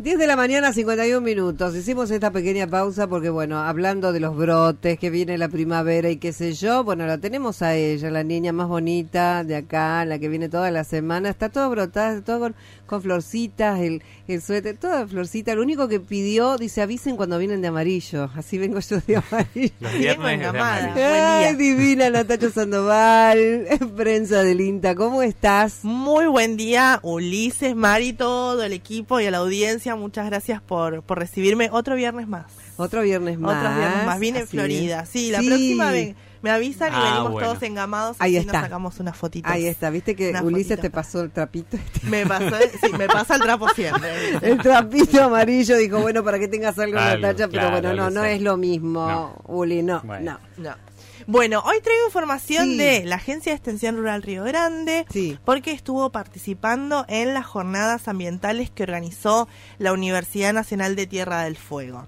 10 de la mañana, 51 minutos. Hicimos esta pequeña pausa porque, bueno, hablando de los brotes, que viene la primavera y qué sé yo, bueno, la tenemos a ella, la niña más bonita de acá, la que viene toda la semana. Está todo brotada, todo con florcitas, el suéter, toda florcita. Lo único que pidió, dice, avisen cuando vienen de amarillo. Así vengo yo de amarillo. Los viernes de amarillo. Ay, divina Natacha Sandoval, prensa del INTA. ¿Cómo estás? Muy buen día, Ulises, Mari, todo el equipo y a la audiencia. Muchas gracias por recibirme otro viernes más. Otro viernes más. Vine en Florida. Es. Sí, la próxima vez me avisan y venimos todos engamados. Ahí así está. Nos sacamos unas fotitos. Ahí está, viste que Ulises te pasó el trapito. Me pasa el trapo siempre. El trapito amarillo, dijo, bueno, para que tengas algo, Natacha, pero claro, bueno, no es lo mismo, Uli, no. Bueno, hoy traigo información de la Agencia de Extensión Rural Río Grande, porque estuvo participando en las jornadas ambientales que organizó la Universidad Nacional de Tierra del Fuego.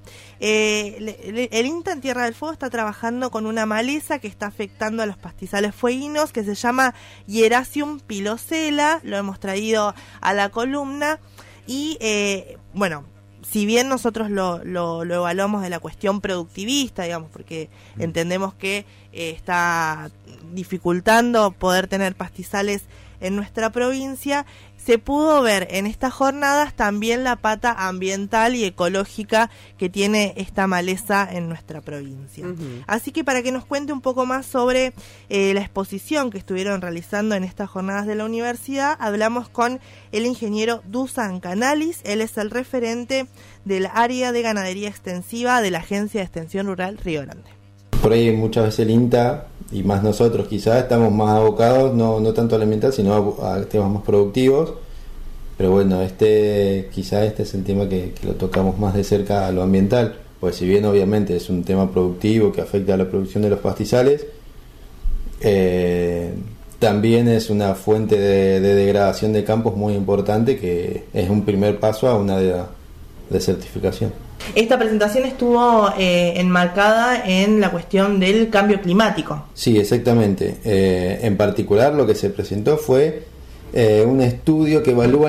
El INTA en Tierra del Fuego está trabajando con una maleza que está afectando a los pastizales fueguinos, que se llama Hieracium pilosella, lo hemos traído a la columna, y bueno, si bien nosotros lo evaluamos de la cuestión productivista, digamos, porque entendemos que está dificultando poder tener pastizales en nuestra provincia, se pudo ver en estas jornadas también la pata ambiental y ecológica que tiene esta maleza en nuestra provincia. Así que para que nos cuente un poco más sobre la exposición que estuvieron realizando en estas jornadas de la universidad, hablamos con el ingeniero Dusan Canalis. Él es el referente del área de ganadería extensiva de la Agencia de Extensión Rural Río Grande. Por ahí muchas veces el INTA, y más nosotros quizás, estamos más abocados, no tanto a la ambiental, sino a temas más productivos. Pero bueno, quizás este es el tema que lo tocamos más de cerca a lo ambiental, pues si bien obviamente es un tema productivo que afecta a la producción de los pastizales, también es una fuente de degradación de campos muy importante, que es un primer paso a una de certificación. Esta presentación estuvo enmarcada en la cuestión del cambio climático. Sí, exactamente. En particular lo que se presentó fue un estudio que evalúa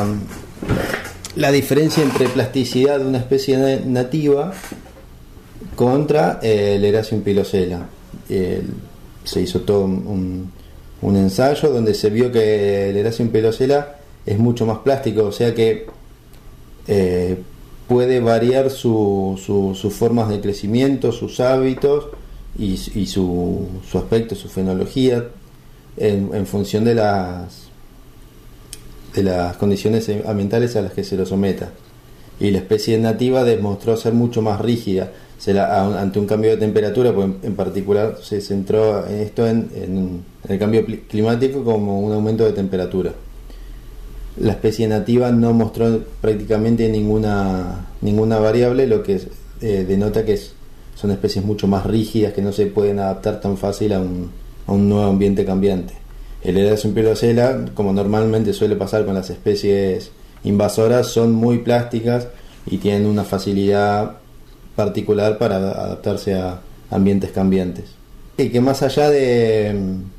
la diferencia entre plasticidad de una especie nativa contra el Hieracium pilosella. Se hizo todo un ensayo donde se vio que el Hieracium pilosella es mucho más plástico, o sea que puede variar sus formas de crecimiento, sus hábitos y su aspecto, su fenología en función de las condiciones ambientales a las que se lo someta. Y la especie nativa demostró ser mucho más rígida ante un cambio de temperatura, pues en particular se centró esto en el cambio climático como un aumento de temperatura. La especie nativa no mostró prácticamente ninguna variable, lo que denota que son especies mucho más rígidas, que no se pueden adaptar tan fácil a un nuevo ambiente cambiante. El Hieracium pilosella, como normalmente suele pasar con las especies invasoras, son muy plásticas y tienen una facilidad particular para adaptarse a ambientes cambiantes. Y que más allá de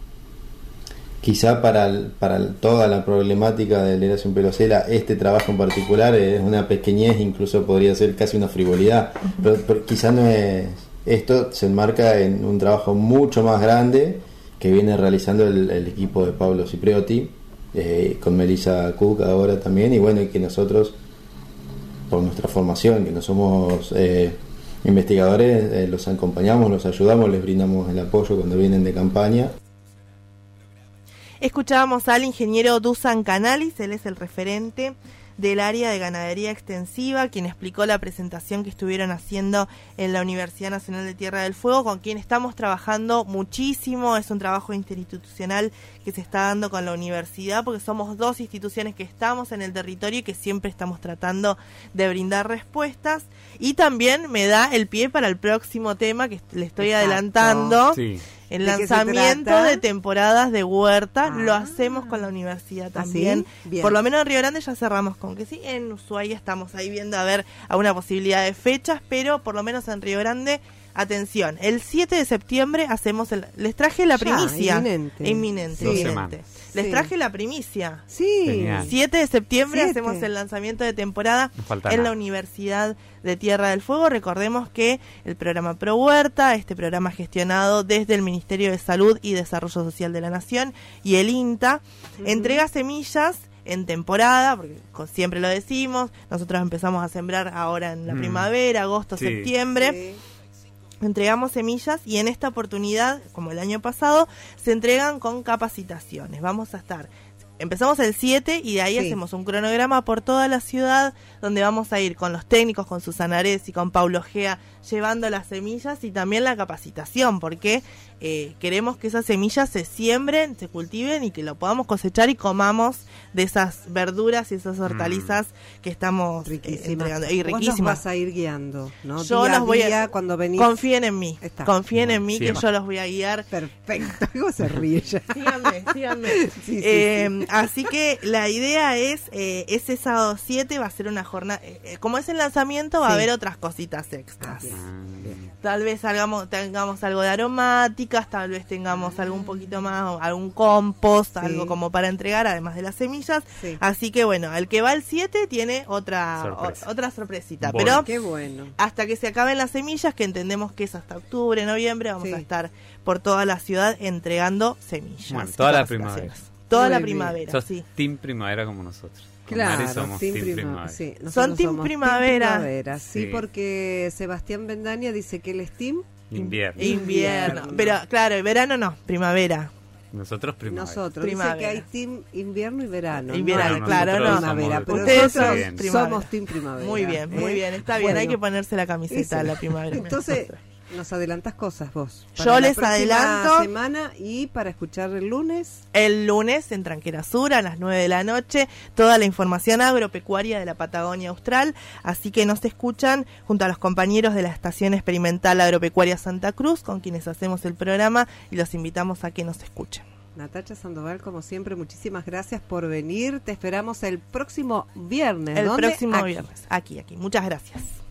quizá para toda la problemática del Hieracium pilosella, este trabajo en particular es una pequeñez, incluso podría ser casi una frivolidad, pero quizá no es. Esto se enmarca en un trabajo mucho más grande que viene realizando el equipo de Pablo Cipriotti, con Melissa Cook ahora también, y bueno, y que nosotros, por nuestra formación, que no somos investigadores, los acompañamos, los ayudamos, les brindamos el apoyo cuando vienen de campaña. Escuchábamos al ingeniero Dusan Canalis, él es el referente del área de ganadería extensiva, quien explicó la presentación que estuvieron haciendo en la Universidad Nacional de Tierra del Fuego, con quien estamos trabajando muchísimo. Es un trabajo interinstitucional que se está dando con la universidad, porque somos dos instituciones que estamos en el territorio y que siempre estamos tratando de brindar respuestas. Y también me da el pie para el próximo tema que le estoy adelantando. Sí. El lanzamiento de temporadas de huerta lo hacemos con la universidad también. ¿Sí? Por lo menos en Río Grande ya cerramos con que sí. En Ushuaia estamos ahí viendo a ver a una posibilidad de fechas, pero por lo menos en Río Grande atención, el 7 de septiembre hacemos les traje la primicia. Inminente. Les traje la primicia. Sí. Genial. 7 de septiembre hacemos el lanzamiento de temporada en la Universidad de Tierra del Fuego. Recordemos que el programa Pro Huerta, este programa gestionado desde el Ministerio de Salud y Desarrollo Social de la Nación y el INTA, entrega semillas en temporada, porque siempre lo decimos, nosotros empezamos a sembrar ahora en la primavera, agosto, septiembre. Entregamos semillas y en esta oportunidad, como el año pasado, se entregan con capacitaciones. Empezamos el 7 y de ahí hacemos un cronograma por toda la ciudad, donde vamos a ir con los técnicos, con Susana Ares y con Paulo Gea, llevando las semillas y también la capacitación, porque queremos que esas semillas se siembren, se cultiven y que lo podamos cosechar y comamos de esas verduras y esas hortalizas que estamos entregando. Y riquísimas. Vos nos vas a ir guiando, ¿no? Yo los voy a... cuando venís. Confíen en mí, que yo los voy a guiar. Perfecto, ¿cómo se ríe ya? Síganme. Sí. Así que la idea es, ese sábado 7 va a ser una jornada, como es el lanzamiento, va a haber otras cositas extras. Tal vez tengamos algo de aromáticas, tal vez tengamos algo un poquito más, algún compost, algo como para entregar, además de las semillas. Así que bueno, el que va el 7 tiene otra sorpresita. Bueno. Pero qué bueno. Hasta que se acaben las semillas, que entendemos que es hasta octubre, noviembre, vamos a estar por toda la ciudad entregando semillas. Bueno, toda la primavera. Toda la primavera. Sos team primavera como nosotros. Claro, somos team primavera. Sí, son team primavera. Sí, porque Sebastián Bendaña dice que él es team invierno. Pero claro, verano no, primavera. Nosotros primavera. Dice que hay team invierno y verano. Invierno, claro, no. Primavera, pero ustedes somos team primavera. Muy bien, está bien, hay que ponerse la camiseta la primavera. Entonces, nos adelantás cosas vos. Yo les adelanto semana y para escuchar el lunes. El lunes en Tranquera Sur a las 9 de la noche, toda la información agropecuaria de la Patagonia Austral, así que nos escuchan junto a los compañeros de la Estación Experimental Agropecuaria Santa Cruz, con quienes hacemos el programa y los invitamos a que nos escuchen. Natacha Sandoval, como siempre, muchísimas gracias por venir. Te esperamos el próximo viernes. Próximo viernes. Aquí. Muchas gracias.